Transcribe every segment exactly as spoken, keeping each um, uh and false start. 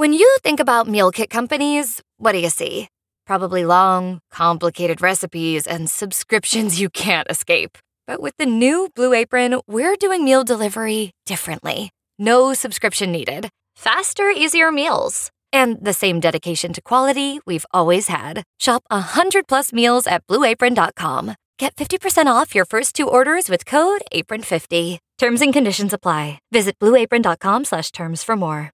When you think about meal kit companies, what do you see? Probably long, complicated recipes and subscriptions you can't escape. But with the new Blue Apron, we're doing meal delivery differently. No subscription needed. Faster, easier meals. And the same dedication to quality we've always had. Shop one hundred plus meals at blue apron dot com. Get fifty percent off your first two orders with code apron fifty. Terms and conditions apply. Visit blue apron dot com slash terms for more.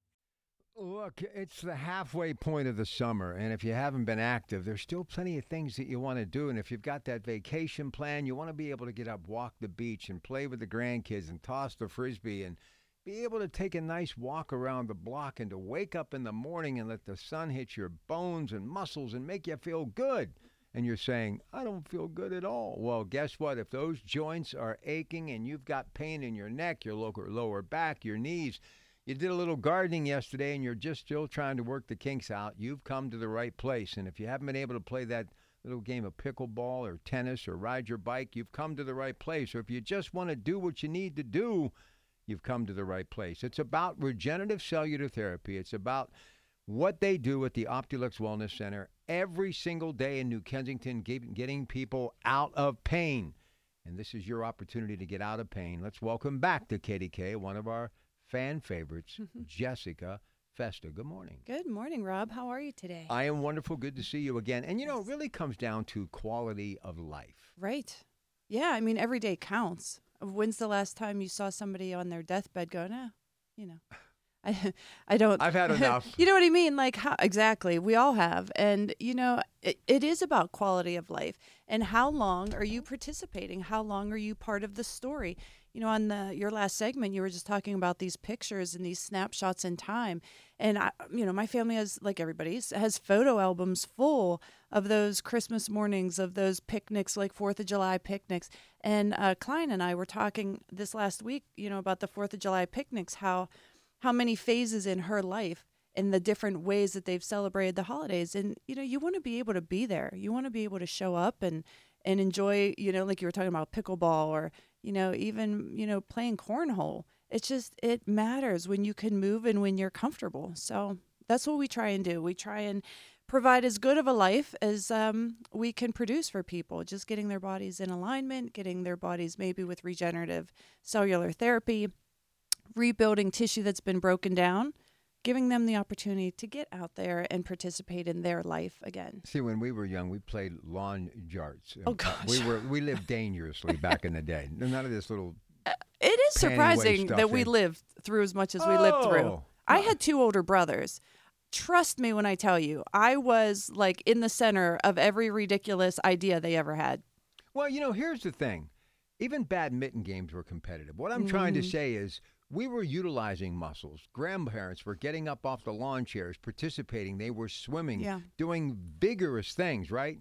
Look, it's the halfway point of the summer, and if you haven't been active, there's still plenty of things that you want to do. And if you've got that vacation plan, you want to be able to get up, walk the beach, and play with the grandkids and toss the frisbee and be able to take a nice walk around the block and to wake up in the morning and let the sun hit your bones and muscles and make you feel good. And you're saying, I don't feel good at all. Well, guess what? If those joints are aching and you've got pain in your neck, your lower, lower back, your knees, you did a little gardening yesterday and you're just still trying to work the kinks out, you've come to the right place. And if you haven't been able to play that little game of pickleball or tennis or ride your bike, you've come to the right place. Or if you just want to do what you need to do, you've come to the right place. It's about regenerative cellular therapy. It's about what they do at the Optulux Wellness Center every single day in New Kensington, getting people out of pain. And this is your opportunity to get out of pain. Let's welcome back to K D K, one of our fan favorites, Jessica Festa. Good morning. Good morning, Rob. How are you today? I am wonderful. Good to see you again. And, you know, it really comes down to quality of life. Right. Yeah, I mean, every day counts. When's the last time you saw somebody on their deathbed going, eh, you know, I I don't. I've had enough. You know what I mean? Like, how, exactly. We all have. And, you know, it, it is about quality of life. And how long are you participating? How long are you part of the story? You know, on the your last segment, you were just talking about these pictures and these snapshots in time. And, I, you know, my family has, like everybody's, has photo albums full of those Christmas mornings, of those picnics, like fourth of July picnics. And uh, Klein and I were talking this last week, you know, about the fourth of July picnics, how how many phases in her life and the different ways that they've celebrated the holidays. And, you know, you want to be able to be there. You want to be able to show up and, and enjoy, you know, like you were talking about pickleball or, you know, even, you know, playing cornhole. It's just, it matters when you can move and when you're comfortable. So that's what we try and do. We try and provide as good of a life as um, we can produce for people, just getting their bodies in alignment, getting their bodies maybe with regenerative cellular therapy, rebuilding tissue that's been broken down, giving them the opportunity to get out there and participate in their life again. See, when we were young, we played lawn darts. Oh, gosh. We were we lived dangerously back in the day. None of this little uh, It is surprising that we in. lived through as much as oh. we lived through. I had two older brothers. Trust me when I tell you, I was like in the center of every ridiculous idea they ever had. Well, you know, here's the thing. Even badminton games were competitive. What I'm mm. trying to say is we were utilizing muscles. Grandparents were getting up off the lawn chairs, participating. They were swimming, yeah. doing vigorous things, right?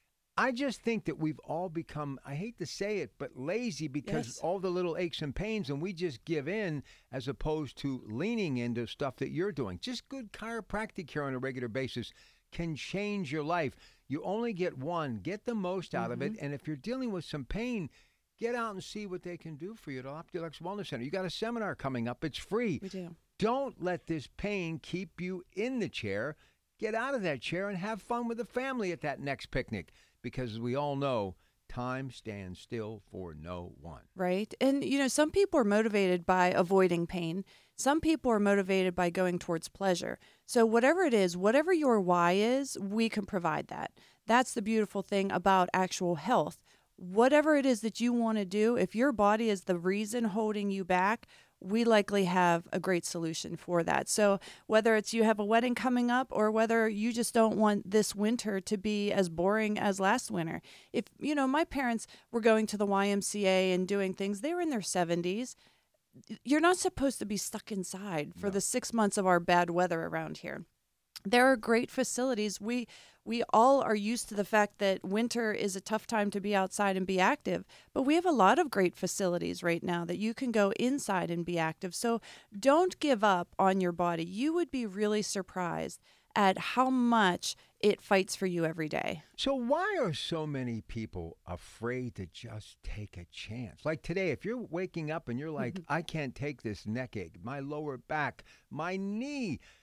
I just think that we've all become, I hate to say it, but lazy because yes. all the little aches and pains, and we just give in as opposed to leaning into stuff that you're doing. Just good chiropractic care on a regular basis can change your life. You only get one. Get the most out mm-hmm. of it. And if you're dealing with some pain, get out and see what they can do for you at Optulux Wellness Center. You got a seminar coming up. It's free. We do. Don't let this pain keep you in the chair. Get out of that chair and have fun with the family at that next picnic. Because as we all know, time stands still for no one. Right. And, you know, some people are motivated by avoiding pain. Some people are motivated by going towards pleasure. So whatever it is, whatever your why is, we can provide that. That's the beautiful thing about actual health. Whatever it is that you want to do, if your body is the reason holding you back, we likely have a great solution for that. So whether it's you have a wedding coming up or whether you just don't want this winter to be as boring as last winter. If, you know, my parents were going to the Y M C A and doing things, they were in their seventies. You're not supposed to be stuck inside for no. the six months of our bad weather around here. There are great facilities. We we all are used to the fact that winter is a tough time to be outside and be active, but we have a lot of great facilities right now that you can go inside and be active. So don't give up on your body. You would be really surprised at how much it fights for you every day. So why are so many people afraid to just take a chance? Like today, if you're waking up and you're like, I can't take this neck ache, my lower back, my knee.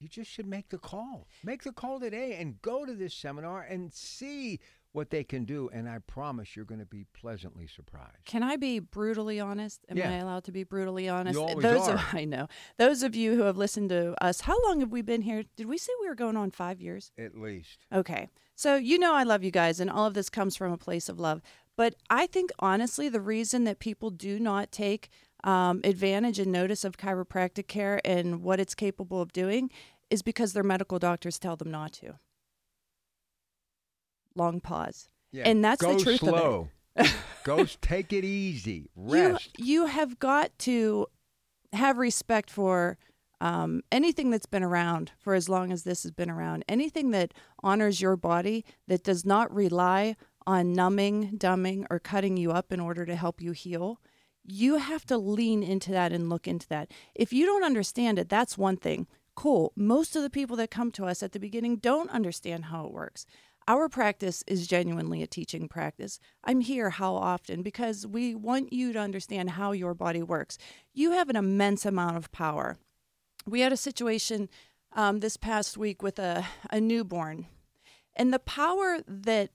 you just should make the call. Make the call today and go to this seminar and see what they can do. And I promise you're going to be pleasantly surprised. Can I be brutally honest? Am Yeah. I allowed to be brutally honest? You always Those are. Of, I know. Those of you who have listened to us, how long have we been here? Did we say we were going on five years? At least. Okay. So you know I love you guys, and all of this comes from a place of love. But I think, honestly, the reason that people do not take um, advantage and notice of chiropractic care and what it's capable of doing is because their medical doctors tell them not to. Long pause. Yeah. And that's Go the truth slow. of it. Go take it easy. You, Rest. you have got to have respect for um, anything that's been around for as long as this has been around. Anything that honors your body, that does not rely on numbing, dumbing, or cutting you up in order to help you heal. You have to lean into that and look into that. If you don't understand it, that's one thing. Cool. Most of the people that come to us at the beginning don't understand how it works. Our practice is genuinely a teaching practice. I'm here how often? Because we want you to understand how your body works. You have an immense amount of power. We had a situation um, this past week with a, a newborn, and the power that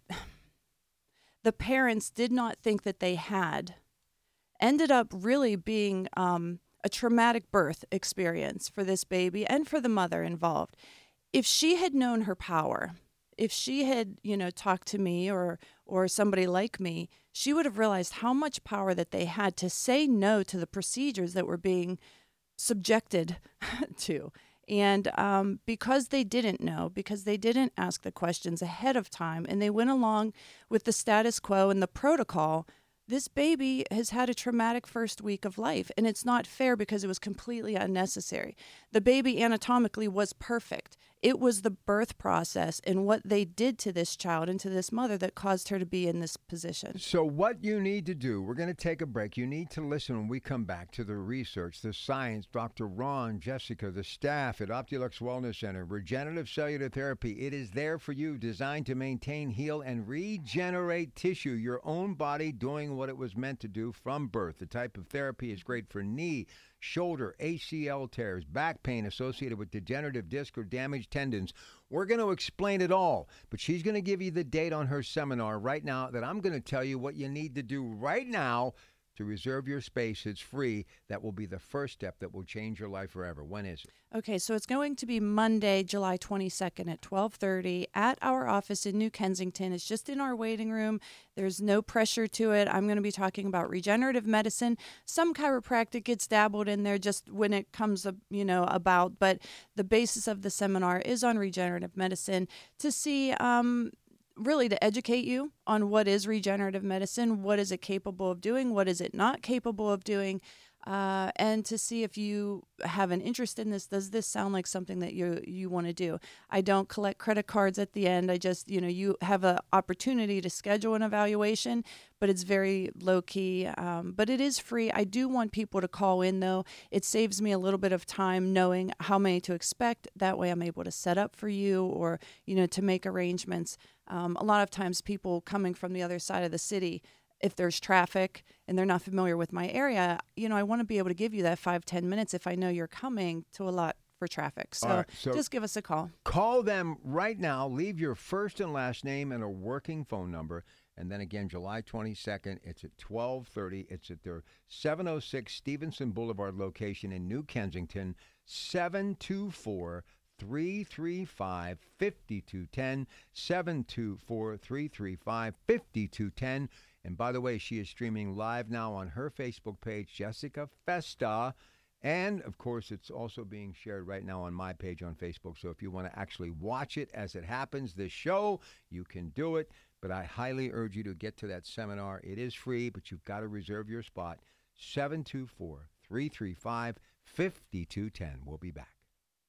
the parents did not think that they had ended up really being um, a traumatic birth experience for this baby and for the mother involved. If she had known her power, if she had, you know, talked to me or or somebody like me, she would have realized how much power that they had to say no to the procedures that were being subjected to. And um, because they didn't know, because they didn't ask the questions ahead of time, and they went along with the status quo and the protocol, this baby has had a traumatic first week of life. And it's not fair because it was completely unnecessary. The baby anatomically was perfect. It was the birth process and what they did to this child and to this mother that caused her to be in this position. So what you need to do, we're going to take a break. You need to listen when we come back to the research, the science, Doctor Ron, Jessica, the staff at Optulux Wellness Center, Regenerative Cellular Therapy. It is there for you, designed to maintain, heal, and regenerate tissue, your own body doing what it was meant to do from birth. The type of therapy is great for knee, shoulder, A C L tears, back pain associated with degenerative disc or damaged tendons. We're going to explain it all, but she's going to give you the date on her seminar right now that I'm going to tell you what you need to do right now to reserve your space. It's free. That will be the first step that will change your life forever. When is it? Okay, so it's going to be Monday, July twenty-second at twelve thirty at our office in New Kensington. It's just in our waiting room. There's no pressure to it. I'm going to be talking about regenerative medicine. Some chiropractic gets dabbled in there just when it comes up, you know, about, but the basis of the seminar is on regenerative medicine to see um really to educate you on what is regenerative medicine, what is it capable of doing, what is it not capable of doing, uh, and to see if you have an interest in this. Does this sound like something that you you want to do? I don't collect credit cards at the end. I just, you know, you have an opportunity to schedule an evaluation, but it's very low key, um, but it is free. I do want people to call in, though. It saves me a little bit of time knowing how many to expect. That way I'm able to set up for you or, you know, to make arrangements. Um, a lot of times people coming from the other side of the city, if there's traffic and they're not familiar with my area, you know, I want to be able to give you that five, ten minutes if I know you're coming to a lot for traffic. So, right, so just give us a call. Call them right now. Leave your first and last name and a working phone number. And then again, July twenty-second, it's at twelve thirty. It's at their seven oh six Stevenson Boulevard location in New Kensington, seven two four, three three five, five two one zero, seven two four, three three five, five two one zero. And by the way, she is streaming live now on her Facebook page, Jessica Festa. And, of course, it's also being shared right now on my page on Facebook. So if you want to actually watch it as it happens, this show, you can do it. But I highly urge you to get to that seminar. It is free, but you've got to reserve your spot. seven two four, three three five, five two one zero. We'll be back.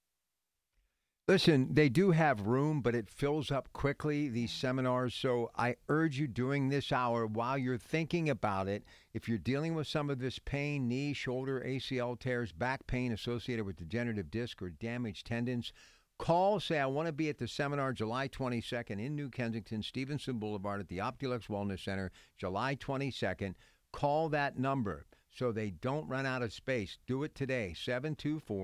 Listen, they do have room, but it fills up quickly, these seminars. So I urge you during this hour, while you're thinking about it, if you're dealing with some of this pain, knee, shoulder, A C L tears, back pain associated with degenerative disc or damaged tendons, call, say, I want to be at the seminar July twenty-second in New Kensington, Stevenson Boulevard at the Optulux Wellness Center, July twenty-second. Call that number so they don't run out of space. Do it today, seven two four,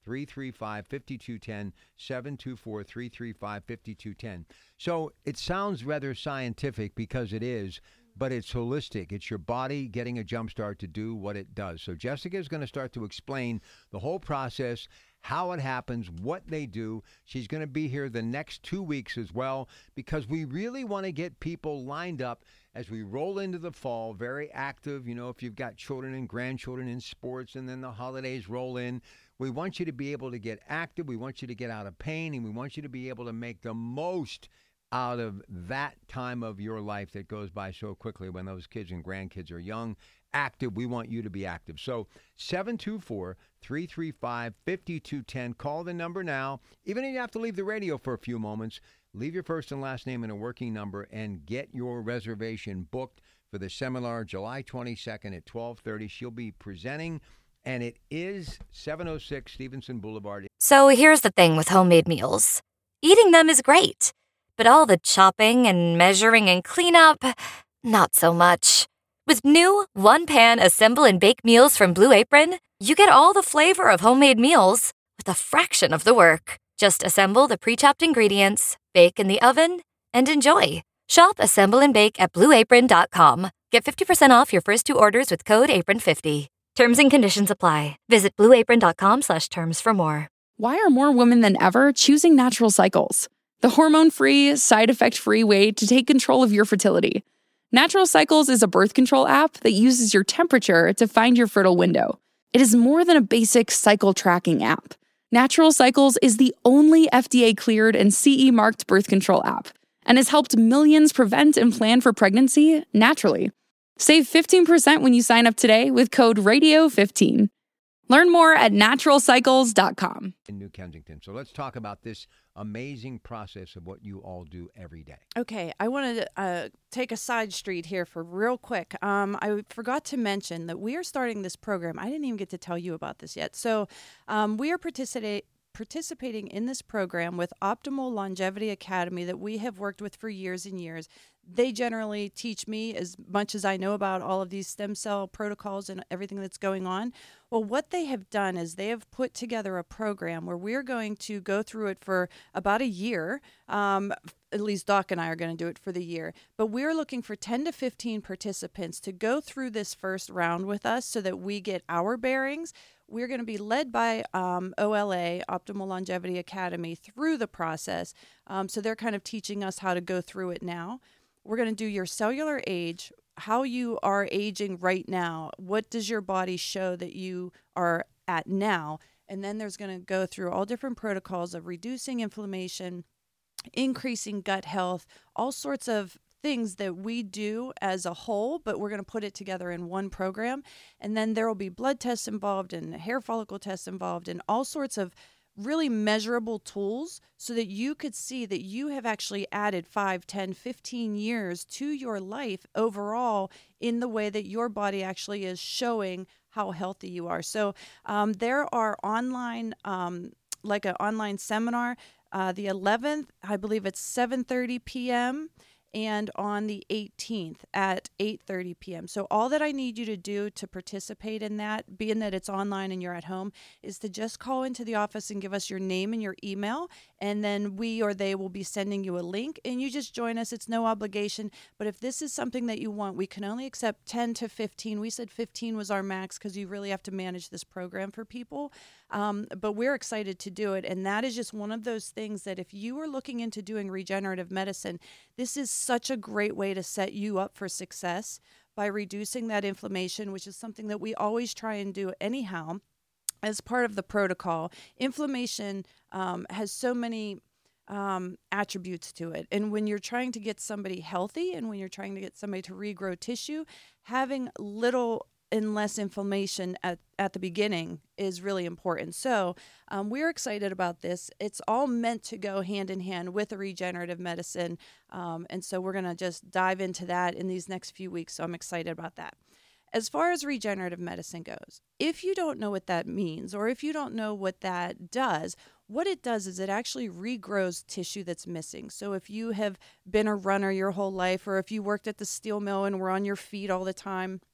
three three five, five two one zero, seven two four, three three five, five two one zero. So it sounds rather scientific because it is, but it's holistic. It's your body getting a jump start to do what it does. So Jessica is going to start to explain the whole process, how it happens, what they do. She's going to be here the next two weeks as well because we really want to get people lined up as we roll into the fall, very active. You know, if you've got children and grandchildren in sports and then the holidays roll in, we want you to be able to get active. We want you to get out of pain, and we want you to be able to make the most out of that time of your life that goes by so quickly when those kids and grandkids are young. Active. We want you to be active. So seven two four, three three five, five two one zero. Call the number now. Even if you have to leave the radio for a few moments, leave your first and last name and a working number and get your reservation booked for the seminar July twenty-second at twelve thirty. She'll be presenting, and it is seven oh six Stevenson Boulevard. So here's the thing with homemade meals. Eating them is great, but all the chopping and measuring and cleanup, not so much. With new one-pan assemble and bake meals from Blue Apron, you get all the flavor of homemade meals with a fraction of the work. Just assemble the pre-chopped ingredients, bake in the oven, and enjoy. Shop, assemble, and bake at blue apron dot com. Get fifty percent off your first two orders with code apron fifty. Terms and conditions apply. Visit blue apron dot com slash terms for more. Why are more women than ever choosing Natural Cycles, the hormone-free, side-effect-free way to take control of your fertility? Natural Cycles is a birth control app that uses your temperature to find your fertile window. It is more than a basic cycle tracking app. Natural Cycles is the only F D A-cleared and C E-marked birth control app and has helped millions prevent and plan for pregnancy naturally. Save fifteen percent when you sign up today with code radio fifteen. Learn more at natural cycles dot com. In New Kensington. So let's talk about this amazing process of what you all do every day. Okay, I want to uh, take a side street here for real quick. Um, I forgot to mention that we are starting this program. I didn't even get to tell you about this yet. So um, we are participating participating in this program with Optimal Longevity Academy that we have worked with for years and years. They generally teach me as much as I know about all of these stem cell protocols and everything that's going on. Well, what they have done is they have put together a program where we're going to go through it for about a year. Um, at least Doc and I are going to do it for the year. But we're looking for ten to fifteen participants to go through this first round with us so that we get our bearings. We're going to be led by um, O L A, Optimal Longevity Academy, through the process. Um, so they're kind of teaching us how to go through it now. We're going to do your cellular age, how you are aging right now. What does your body show that you are at now? And then there's going to go through all different protocols of reducing inflammation, increasing gut health, all sorts of things that we do as a whole, but we're going to put it together in one program. And then there will be blood tests involved and hair follicle tests involved and all sorts of really measurable tools so that you could see that you have actually added five, ten, fifteen years to your life overall in the way that your body actually is showing how healthy you are. So um, there are online, um, like an online seminar, uh, the eleventh, I believe it's seven thirty p.m., and on the eighteenth at eight thirty p.m. So all that I need you to do to participate in that, being that it's online and you're at home, is to just call into the office and give us your name and your email, and then we or they will be sending you a link, and you just join us. It's no obligation, but if this is something that you want, we can only accept ten to fifteen. We said fifteen was our max because you really have to manage this program for people, um, but we're excited to do it, and that is just one of those things that if you are looking into doing regenerative medicine, this is such a great way to set you up for success by reducing that inflammation, which is something that we always try and do anyhow as part of the protocol. Inflammation um, has so many um, attributes to it. And when you're trying to get somebody healthy and when you're trying to get somebody to regrow tissue, having little and less inflammation at, at the beginning is really important. So um, we're excited about this. It's all meant to go hand in hand with a regenerative medicine. Um, and so we're going to just dive into that in these next few weeks. So I'm excited about that. As far as regenerative medicine goes, if you don't know what that means, or if you don't know what that does, what it does is it actually regrows tissue that's missing. So if you have been a runner your whole life, or if you worked at the steel mill and were on your feet all the time,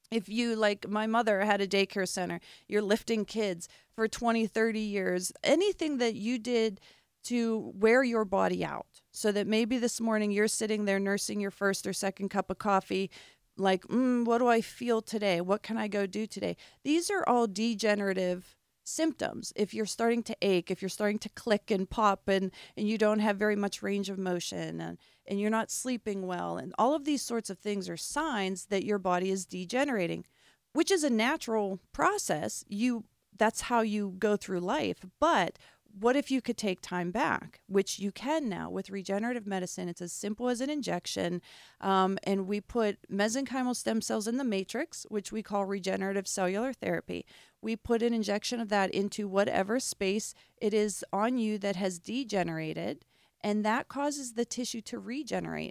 If you, like my mother had a daycare center, you're lifting kids for twenty, thirty years, anything that you did to wear your body out so that maybe this morning you're sitting there nursing your first or second cup of coffee, like, mm, what do I feel today? What can I go do today? These are all degenerative symptoms. If you're starting to ache, if you're starting to click and pop and, and you don't have very much range of motion and, and you're not sleeping well, and all of these sorts of things are signs that your body is degenerating, which is a natural process. You that's how you go through life. But what if you could take time back, which you can now with regenerative medicine? It's as simple as an injection. Um, and we put mesenchymal stem cells in the matrix, which we call regenerative cellular therapy. We put an injection of that into whatever space it is on you that has degenerated, and that causes the tissue to regenerate.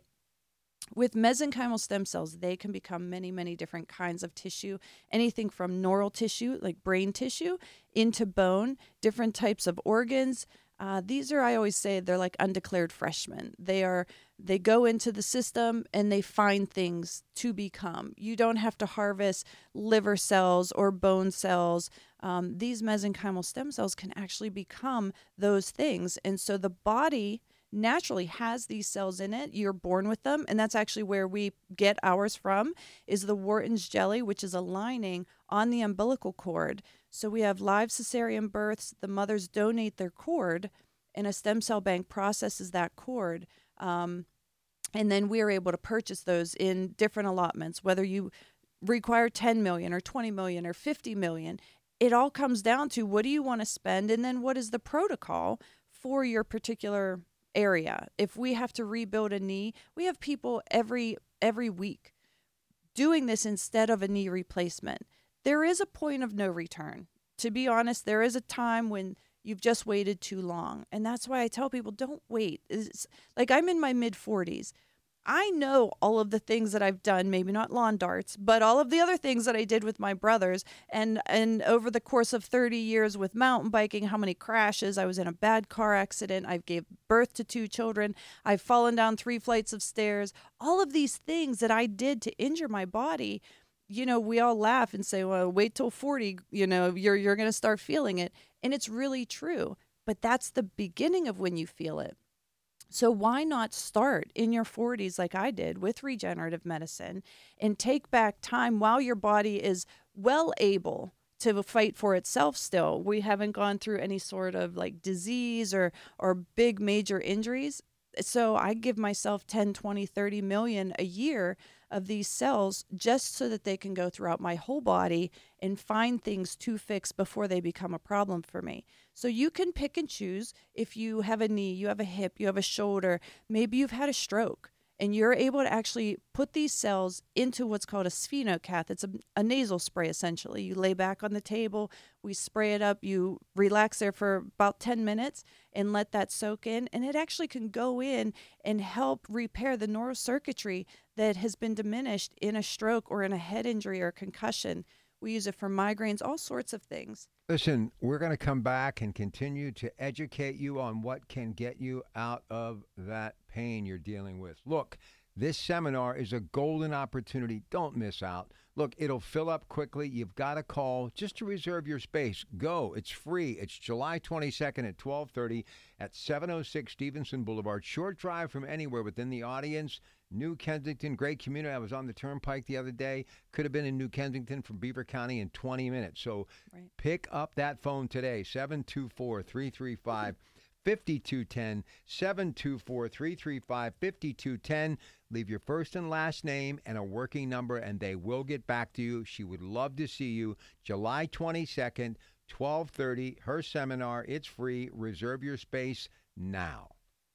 With mesenchymal stem cells, they can become many, many different kinds of tissue, anything from neural tissue, like brain tissue, into bone, different types of organs. Uh, these are, I always say, they're like undeclared freshmen. They are, they go into the system and they find things to become. You don't have to harvest liver cells or bone cells. Um, these mesenchymal stem cells can actually become those things. And so the body naturally has these cells in it. You're born with them, and that's actually where we get ours from, is the Wharton's jelly, which is a lining on the umbilical cord. So we have live cesarean births. The mothers donate their cord, and a stem cell bank processes that cord. Um, and then we are able to purchase those in different allotments, whether you require ten million or twenty million or fifty million. It all comes down to what do you want to spend, and then what is the protocol for your particular area. If we have to rebuild a knee, we have people every every week doing this instead of a knee replacement. There is a point of no return. To be honest, there is a time when you've just waited too long. And that's why I tell people, don't wait. It's, like I'm in my mid forties. I know all of the things that I've done, maybe not lawn darts, but all of the other things that I did with my brothers. And, and over the course of thirty years with mountain biking, how many crashes. I was in a bad car accident. I gave birth to two children. I've fallen down three flights of stairs. All of these things that I did to injure my body, you know, we all laugh and say, well, wait till forty, you know, you're, you're going to start feeling it. And it's really true. But that's the beginning of when you feel it. So why not start in your forties like I did with regenerative medicine and take back time while your body is well able to fight for itself still. We haven't gone through any sort of like disease or or big major injuries. So I give myself ten, twenty, thirty million a year of these cells just so that they can go throughout my whole body and find things to fix before they become a problem for me. So you can pick and choose. If you have a knee, you have a hip, you have a shoulder, maybe you've had a stroke, and you're able to actually put these cells into what's called a sphenocath. It's a, a nasal spray, essentially. You lay back on the table, we spray it up, you relax there for about ten minutes and let that soak in, and it actually can go in and help repair the neurocircuitry that has been diminished in a stroke or in a head injury or concussion. We use it for migraines, all sorts of things. Listen, we're going to come back and continue to educate you on what can get you out of that pain you're dealing with. Look, this seminar is a golden opportunity. Don't miss out. Look, it'll fill up quickly. You've got to call just to reserve your space. Go. It's free. It's July twenty-second at twelve thirty at seven oh six Stevenson Boulevard. Short drive from anywhere within the audience. New Kensington, great community. I was on the Turnpike the other day. Could have been in New Kensington from Beaver County in twenty minutes. So Right. Pick up that phone today, seven two four, three three five, five two one zero, seven two four, three three five, five two one zero. Leave your first and last name and a working number, and they will get back to you. She would love to see you. July twenty-second, twelve thirty, her seminar. It's free. Reserve your space now.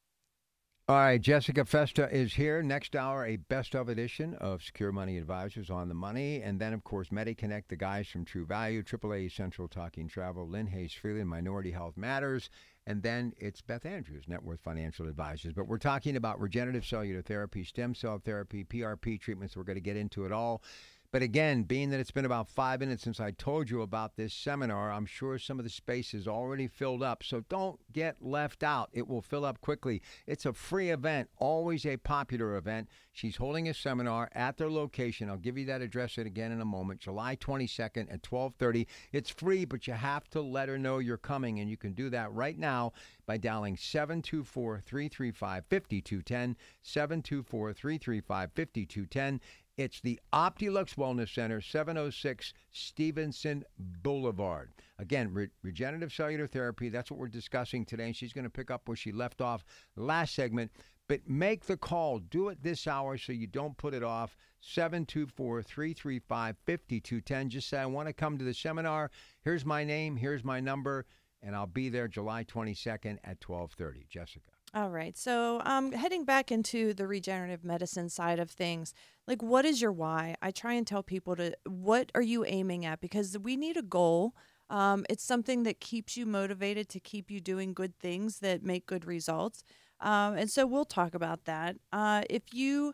All right, Jessica Festa is here. Next hour, a best of edition of Secure Money Advisors on the Money. And then, of course, MediConnect, the guys from True Value, triple A Central Talking Travel, Lynn Hayes Freeland, Minority Health Matters. And then it's Beth Andrews, Net Worth Financial Advisors. But we're talking about regenerative cellular therapy, stem cell therapy, P R P treatments. We're going to get into it all. But again, being that it's been about five minutes since I told you about this seminar, I'm sure some of the space is already filled up. So don't get left out. It will fill up quickly. It's a free event, always a popular event. She's holding a seminar at their location. I'll give you that address again in a moment. July twenty-second at twelve thirty. It's free, but you have to let her know you're coming, and you can do that right now by dialing seven two four, three three five, five two one zero, seven two four, three three five, five two one zero. It's the Optilux Wellness Center, seven oh six Stevenson Boulevard. Again, re- regenerative cellular therapy, that's what we're discussing today. And she's going to pick up where she left off last segment. But make the call. Do it this hour so you don't put it off. seven two four, three three five, five two one zero. Just say, I want to come to the seminar. Here's my name. Here's my number. And I'll be there July twenty-second at twelve thirty. Jessica. All right. So um, heading back into the regenerative medicine side of things, like what is your why? I try and tell people to, what are you aiming at? Because we need a goal. Um, it's something that keeps you motivated to keep you doing good things that make good results. Um, and so we'll talk about that. Uh, if you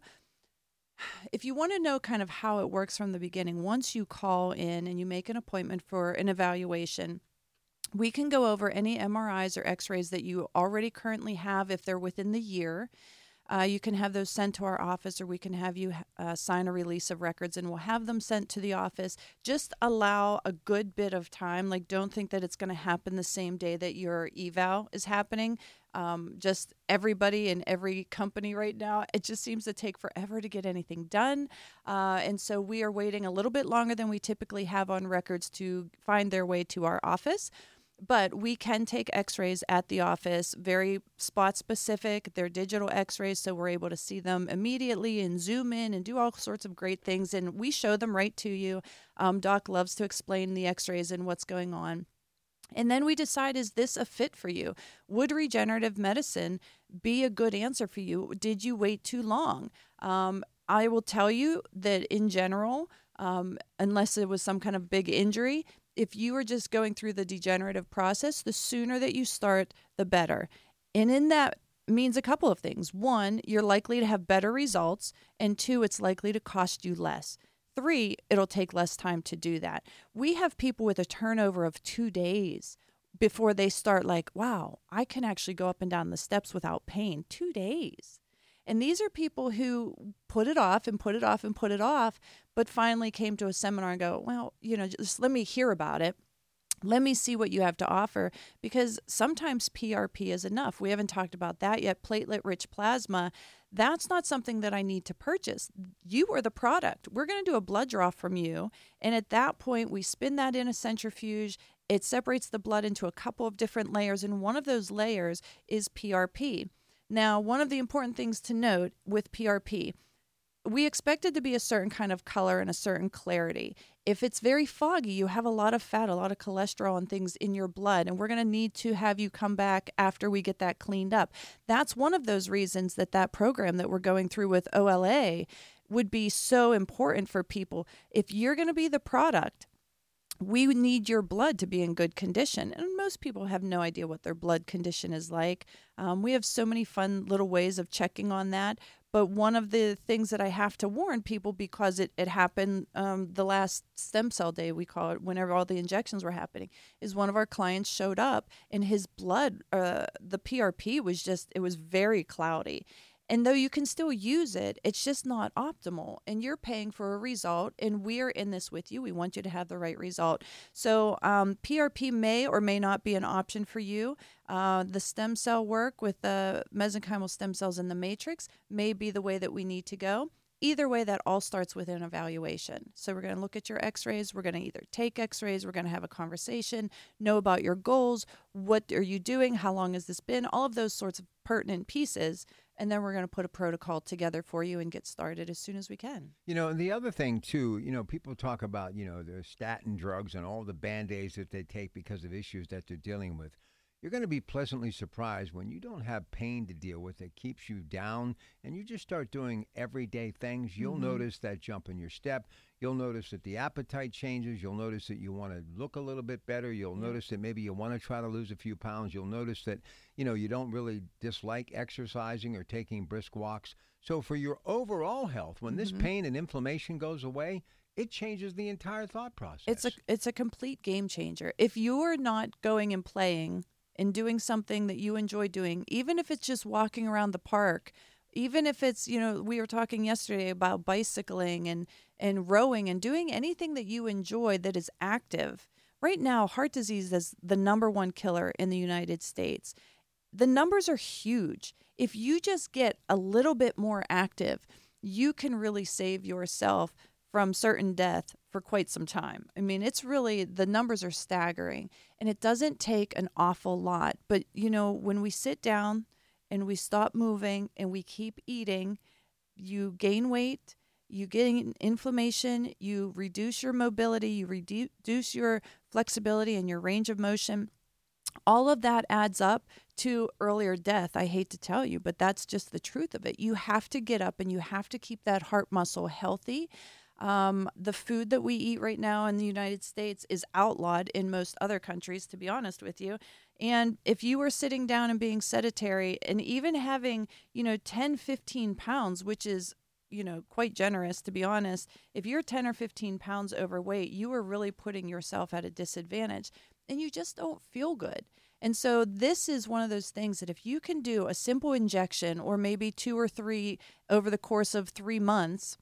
if you want to know kind of how it works from the beginning, once you call in and you make an appointment for an evaluation, we can go over any M R Is or X-rays that you already currently have if they're within the year. Uh, you can have those sent to our office, or we can have you uh, sign a release of records, and we'll have them sent to the office. Just allow a good bit of time. Like, don't think that it's going to happen the same day that your eval is happening. Um, just everybody in every company right now, it just seems to take forever to get anything done. Uh, and so we are waiting a little bit longer than we typically have on records to find their way to our office. But we can take X-rays at the office, very spot specific. They're digital X-rays, so we're able to see them immediately and zoom in and do all sorts of great things. And we show them right to you. Um, Doc loves to explain the X-rays and what's going on. And then we decide, is this a fit for you? Would regenerative medicine be a good answer for you? Did you wait too long? Um, I will tell you that in general, um, unless it was some kind of big injury, if you are just going through the degenerative process, the sooner that you start, the better. And in that means a couple of things. One, you're likely to have better results. And two, it's likely to cost you less. Three, it'll take less time to do that. We have people with a turnover of two days before they start like, wow, I can actually go up and down the steps without pain. Two days. And these are people who put it off and put it off and put it off, but finally came to a seminar and go, well, you know, just let me hear about it. Let me see what you have to offer, because sometimes P R P is enough. We haven't talked about that yet. Platelet-rich plasma, that's not something that I need to purchase. You are the product. We're going to do a blood draw from you, and at that point, we spin that in a centrifuge. It separates the blood into a couple of different layers, and one of those layers is P R P. Now, one of the important things to note with P R P, we expect it to be a certain kind of color and a certain clarity. If it's very foggy, you have a lot of fat, a lot of cholesterol and things in your blood, and we're going to need to have you come back after we get that cleaned up. That's one of those reasons that that program that we're going through with O L A would be so important for people. If you're going to be the product, we need your blood to be in good condition. And most people have no idea what their blood condition is like. Um, we have so many fun little ways of checking on that. But one of the things that I have to warn people, because it, it happened um, the last stem cell day, we call it, whenever all the injections were happening, is one of our clients showed up and his blood, uh, the P R P was just, it was very cloudy. And though you can still use it, it's just not optimal. And you're paying for a result, and we're in this with you. We want you to have the right result. So um, P R P may or may not be an option for you. Uh, the stem cell work with the mesenchymal stem cells in the matrix may be the way that we need to go. Either way, that all starts with an evaluation. So we're going to look at your X-rays. We're going to either take X-rays. We're going to have a conversation, know about your goals. What are you doing? How long has this been? All of those sorts of pertinent pieces. And then we're going to put a protocol together for you and get started as soon as we can. You know, and the other thing, too, you know, people talk about, you know, the statin drugs and all the Band-Aids that they take because of issues that they're dealing with. You're going to be pleasantly surprised when you don't have pain to deal with that keeps you down, and you just start doing everyday things. You'll mm-hmm. notice that jump in your step. You'll notice that the appetite changes. You'll notice that you want to look a little bit better. You'll yeah. notice that maybe you want to try to lose a few pounds. You'll notice that, you know, you don't really dislike exercising or taking brisk walks. So for your overall health, when mm-hmm. this pain and inflammation goes away, it changes the entire thought process. It's a it's a complete game changer. If you're not going and playing and doing something that you enjoy doing, even if it's just walking around the park, even if it's, you know, we were talking yesterday about bicycling and, and rowing and doing anything that you enjoy that is active. Right now, heart disease is the number one killer in the United States. The numbers are huge. If you just get a little bit more active, you can really save yourself from certain death for quite some time. I mean, it's really, the numbers are staggering, and it doesn't take an awful lot. But, you know, when we sit down and we stop moving and we keep eating, you gain weight, you gain inflammation, you reduce your mobility, you redu- reduce your flexibility and your range of motion. All of that adds up to earlier death. I hate to tell you, but that's just the truth of it. You have to get up and you have to keep that heart muscle healthy. Um, the food that we eat right now in the United States is outlawed in most other countries, to be honest with you. And if you were sitting down and being sedentary and even having, you know, ten, fifteen pounds, which is, you know, quite generous, to be honest, if you're ten or fifteen pounds overweight, you are really putting yourself at a disadvantage and you just don't feel good. And so this is one of those things that if you can do a simple injection or maybe two or three over the course of three months,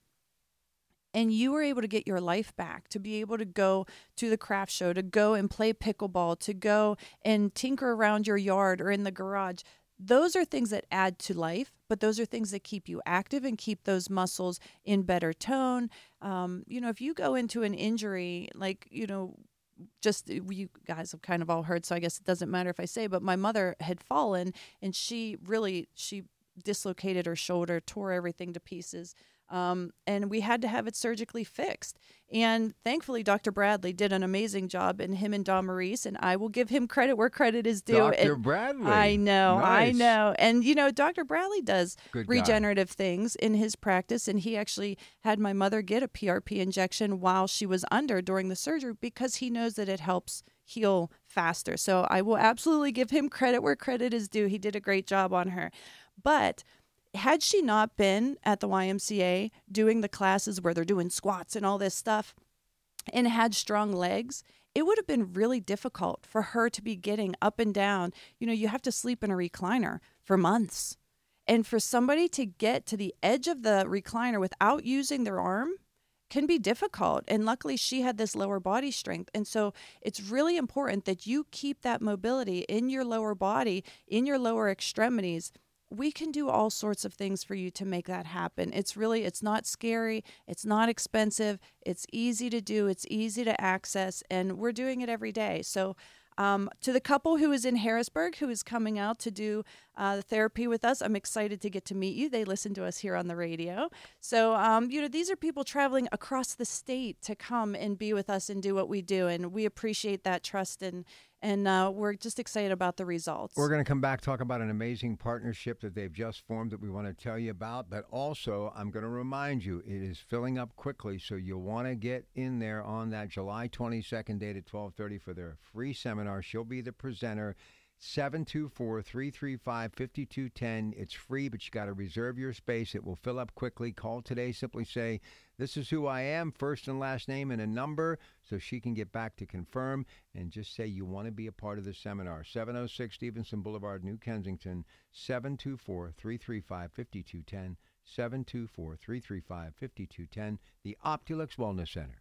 and you were able to get your life back, to be able to go to the craft show, to go and play pickleball, to go and tinker around your yard or in the garage, those are things that add to life, but those are things that keep you active and keep those muscles in better tone. Um, you know, if you go into an injury, like, you know, just you guys have kind of all heard, so I guess it doesn't matter if I say, but my mother had fallen and she really, she dislocated her shoulder, tore everything to pieces. Um, and we had to have it surgically fixed. And thankfully, Doctor Bradley did an amazing job, and him and Don Maurice, and I will give him credit where credit is due. Doctor And Bradley. I know, Nice. I know. And, you know, Doctor Bradley does Good guy. regenerative things in his practice, and he actually had my mother get a P R P injection while she was under during the surgery because he knows that it helps heal faster. So I will absolutely give him credit where credit is due. He did a great job on her. But had she not been at the Y M C A doing the classes where they're doing squats and all this stuff and had strong legs, it would have been really difficult for her to be getting up and down. You know, you have to sleep in a recliner for months. And for somebody to get to the edge of the recliner without using their arm can be difficult. And luckily she had this lower body strength. And so it's really important that you keep that mobility in your lower body, in your lower extremities. We can do all sorts of things for you to make that happen. It's really, it's not scary. It's not expensive. It's easy to do. It's easy to access. And we're doing it every day. So um, to the couple who is in Harrisburg, who is coming out to do uh, the therapy with us, I'm excited to get to meet you. They listen to us here on the radio. So, um, you know, these are people traveling across the state to come and be with us and do what we do. And we appreciate that trust, and And uh, we're just excited about the results. We're going to come back, talk about an amazing partnership that they've just formed that we want to tell you about. But also, I'm going to remind you, it is filling up quickly, so you'll want to get in there on that July twenty-second date at twelve thirty for their free seminar. She'll be the presenter. seven two four, three three five, five two one zero. It's free, but you got to reserve your space. It will fill up quickly. Call today. Simply say, "This is who I am," first and last name and a number, so she can get back to confirm, and just say you want to be a part of the seminar. seven oh six Stevenson Boulevard, New Kensington, seven two four, three three five, five two one zero, seven two four, three three five, five two one zero, the Optulux Wellness Center.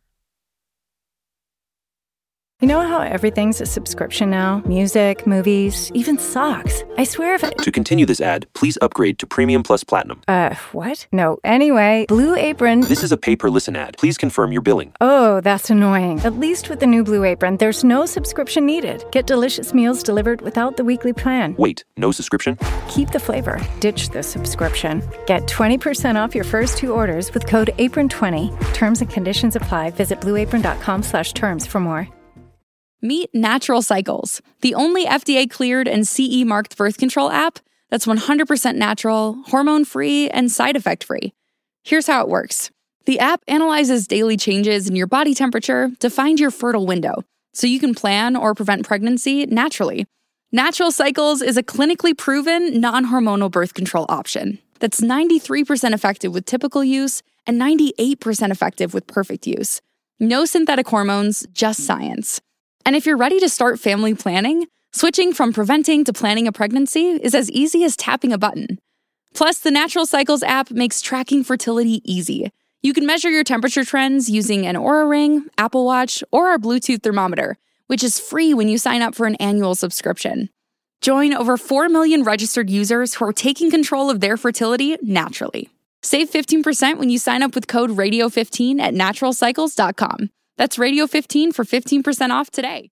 You know how everything's a subscription now? Music, movies, even socks. I swear if I... To continue this ad, please upgrade to Premium Plus Platinum. Uh, what? No. Anyway, Blue Apron... This is a pay-per-listen ad. Please confirm your billing. Oh, that's annoying. At least with the new Blue Apron, there's no subscription needed. Get delicious meals delivered without the weekly plan. Wait, no subscription? Keep the flavor. Ditch the subscription. Get twenty percent off your first two orders with code apron twenty. Terms and conditions apply. Visit blueapron.com slash terms for more. Meet Natural Cycles, the only F D A-cleared and C E-marked birth control app that's one hundred percent natural, hormone-free, and side effect-free. Here's how it works. The app analyzes daily changes in your body temperature to find your fertile window, so you can plan or prevent pregnancy naturally. Natural Cycles is a clinically proven, non-hormonal birth control option that's ninety-three percent effective with typical use and ninety-eight percent effective with perfect use. No synthetic hormones, just science. And if you're ready to start family planning, switching from preventing to planning a pregnancy is as easy as tapping a button. Plus, the Natural Cycles app makes tracking fertility easy. You can measure your temperature trends using an Oura Ring, Apple Watch, or our Bluetooth thermometer, which is free when you sign up for an annual subscription. Join over four million registered users who are taking control of their fertility naturally. Save fifteen percent when you sign up with code radio fifteen at natural cycles dot com. That's radio fifteen for fifteen percent off today.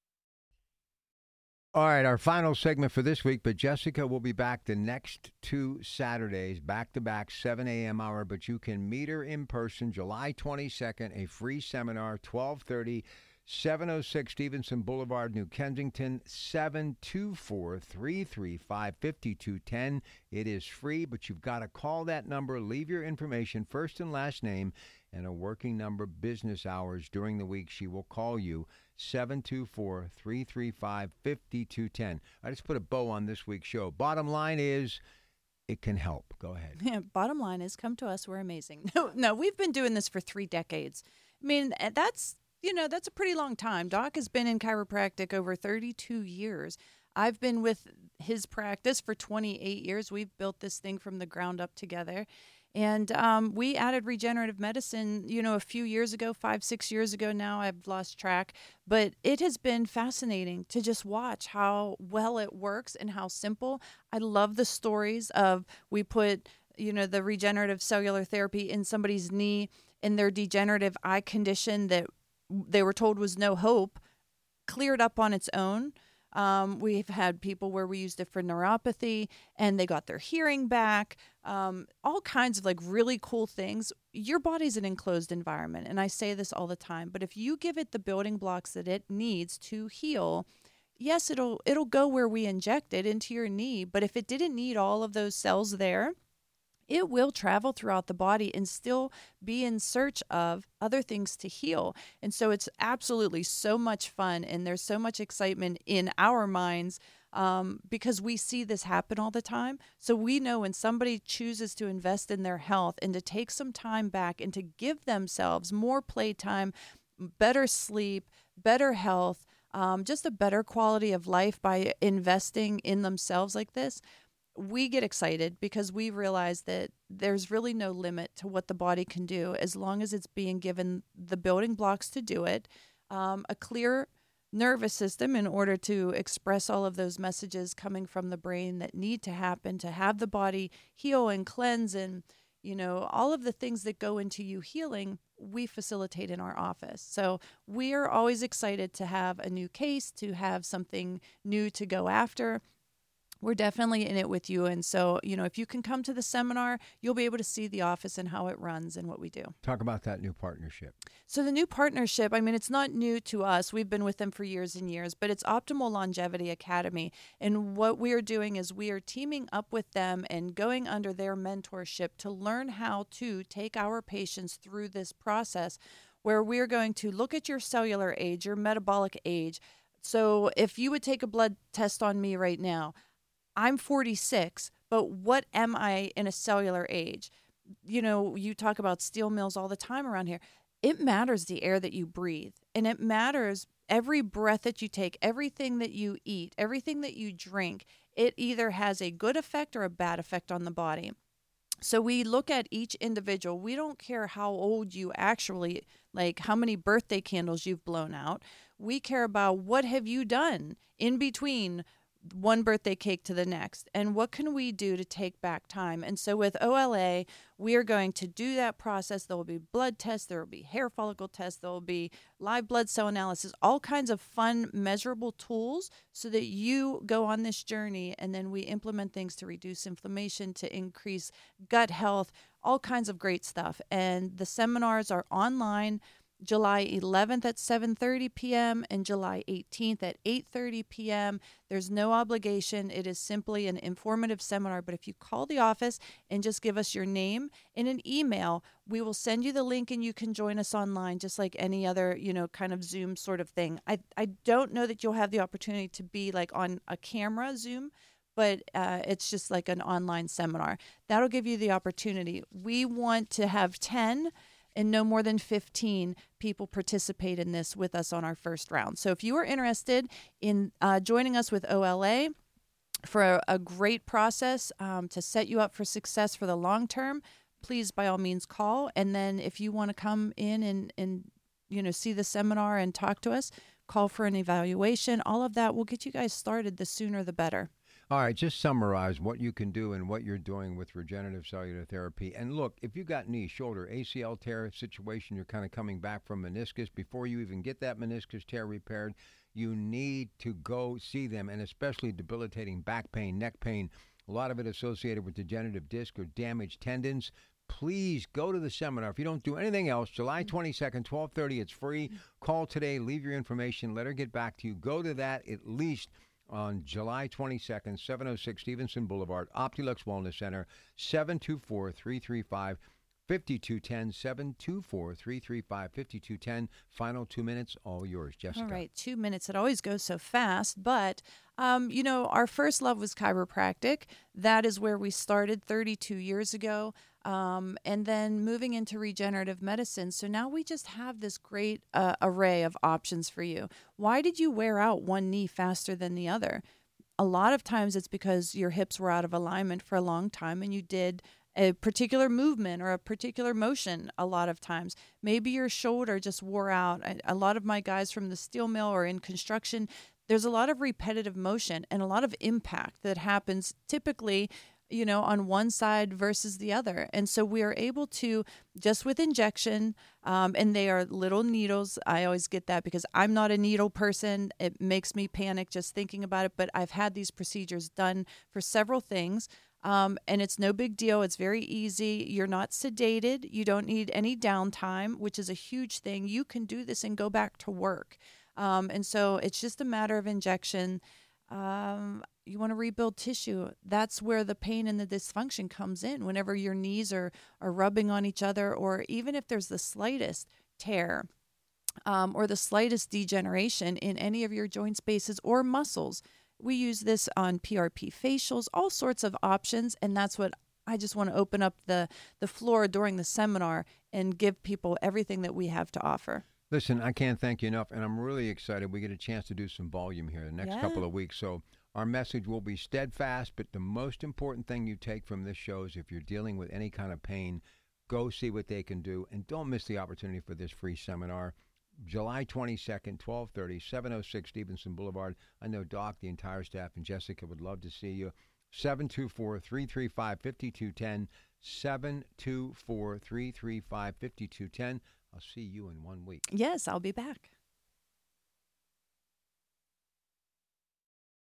All right, our final segment for this week, but Jessica will be back the next two Saturdays, back-to-back, seven a.m. hour, but you can meet her in person July twenty-second, a free seminar, twelve thirty, seven oh six Stevenson Boulevard, New Kensington, seven two four, three three five, five two one zero. It is free, but you've got to call that number, leave your information, first and last name, and a working number, business hours during the week. She will call you, seven two four, three three five, five two one zero. I just put a bow on this week's show. Bottom line is, it can help. Go ahead. Yeah, bottom line is, come to us. We're amazing. No, no, we've been doing this for three decades. I mean, that's, you know, that's a pretty long time. Doc has been in chiropractic over thirty-two years. I've been with his practice for twenty-eight years. We've built this thing from the ground up together. And um, we added regenerative medicine, you know, a few years ago, five, six years ago now. I've lost track. But it has been fascinating to just watch how well it works and how simple. I love the stories of we put, you know, the regenerative cellular therapy in somebody's knee in their degenerative eye condition that they were told was no hope, cleared up on its own. Um, we've had people where we used it for neuropathy and they got their hearing back, um, all kinds of like really cool things. Your body's an enclosed environment. And I say this all the time, but if you give it the building blocks that it needs to heal, yes, it'll, it'll go where we inject it into your knee. But if it didn't need all of those cells there, it will travel throughout the body and still be in search of other things to heal. And so it's absolutely so much fun, and there's so much excitement in our minds um, because we see this happen all the time. So we know when somebody chooses to invest in their health and to take some time back and to give themselves more playtime, better sleep, better health, um, just a better quality of life by investing in themselves like this, we get excited because we realize that there's really no limit to what the body can do as long as it's being given the building blocks to do it, um, a clear nervous system in order to express all of those messages coming from the brain that need to happen to have the body heal and cleanse, and, you know, all of the things that go into you healing, we facilitate in our office. So we are always excited to have a new case, to have something new to go after. We're definitely in it with you. And so, you know, if you can come to the seminar, you'll be able to see the office and how it runs and what we do. Talk about that new partnership. So the new partnership, I mean, it's not new to us. We've been with them for years and years, but it's Optimal Longevity Academy. And what we are doing is we are teaming up with them and going under their mentorship to learn how to take our patients through this process where we're going to look at your cellular age, your metabolic age. So if you would take a blood test on me right now, I'm forty-six, but what am I in a cellular age? You know, you talk about steel mills all the time around here. It matters the air that you breathe, and it matters every breath that you take, everything that you eat, everything that you drink. It either has a good effect or a bad effect on the body. So we look at each individual. We don't care how old you actually, like how many birthday candles you've blown out. We care about what have you done in between one birthday cake to the next, and what can we do to take back time. And so with O L A, we are going to do that process. There will be blood tests, there will be hair follicle tests, there will be live blood cell analysis, all kinds of fun measurable tools so that you go on this journey, and then we implement things to reduce inflammation, to increase gut health, all kinds of great stuff. And the seminars are online July eleventh at seven thirty p.m. and July eighteenth at eight thirty p.m. There's no obligation. It is simply an informative seminar. But if you call the office and just give us your name and an email, we will send you the link and you can join us online just like any other, you know, kind of Zoom sort of thing. I, I don't know that you'll have the opportunity to be like on a camera Zoom, but uh, it's just like an online seminar. That'll give you the opportunity. We want to have ten and no more than fifteen people participate in this with us on our first round. So if you are interested in uh, joining us with O L A for a, a great process um, to set you up for success for the long term, please by all means call. And then if you want to come in and, and you know see the seminar and talk to us, call for an evaluation. All of that will get you guys started. The sooner the better. All right, just summarize what you can do and what you're doing with regenerative cellular therapy. And look, if you got knee, shoulder, A C L tear situation, you're kind of coming back from meniscus, before you even get that meniscus tear repaired, you need to go see them, and especially debilitating back pain, neck pain, a lot of it associated with degenerative disc or damaged tendons. Please go to the seminar. If you don't do anything else, July twenty-second, twelve thirty, it's free. Call today, leave your information, let her get back to you. Go to that at least on July twenty-second, seven oh six Stevenson Boulevard, Optilux Wellness Center, seven two four, three three five, five two one zero, seven two four, three three five, five two one zero. Final two minutes, all yours, Jessica. All right, two minutes. It always goes so fast, but, um, you know, our first love was chiropractic. That is where we started thirty-two years ago. Um, and then moving into regenerative medicine. So now we just have this great uh, array of options for you. Why did you wear out one knee faster than the other? A lot of times it's because your hips were out of alignment for a long time and you did a particular movement or a particular motion a lot of times. Maybe your shoulder just wore out. A, a lot of my guys from the steel mill or in construction, there's a lot of repetitive motion and a lot of impact that happens typically you know, on one side versus the other. And so we are able to, just with injection, um, and they are little needles. I always get that because I'm not a needle person. It makes me panic just thinking about it, but I've had these procedures done for several things. Um, and it's no big deal. It's very easy. You're not sedated. You don't need any downtime, which is a huge thing. You can do this and go back to work. Um, and so it's just a matter of injection. Um, you want to rebuild tissue. That's where the pain and the dysfunction comes in. Whenever your knees are, are rubbing on each other, or even if there's the slightest tear um, or the slightest degeneration in any of your joint spaces or muscles, we use this on P R P facials, all sorts of options. And that's what I just want to open up the, the floor during the seminar and give people everything that we have to offer. Listen, I can't thank you enough, and I'm really excited. We get a chance to do some volume here the next Yeah. couple of weeks. So our message will be steadfast, but the most important thing you take from this show is if you're dealing with any kind of pain, go see what they can do, and don't miss the opportunity for this free seminar. July twenty-second, twelve thirty, seven oh six Stevenson Boulevard. I know Doc, the entire staff, and Jessica would love to see you. seven two four, three three five, five two one zero, seven two four, three three five, five two one zero. I'll see you in one week. Yes, I'll be back.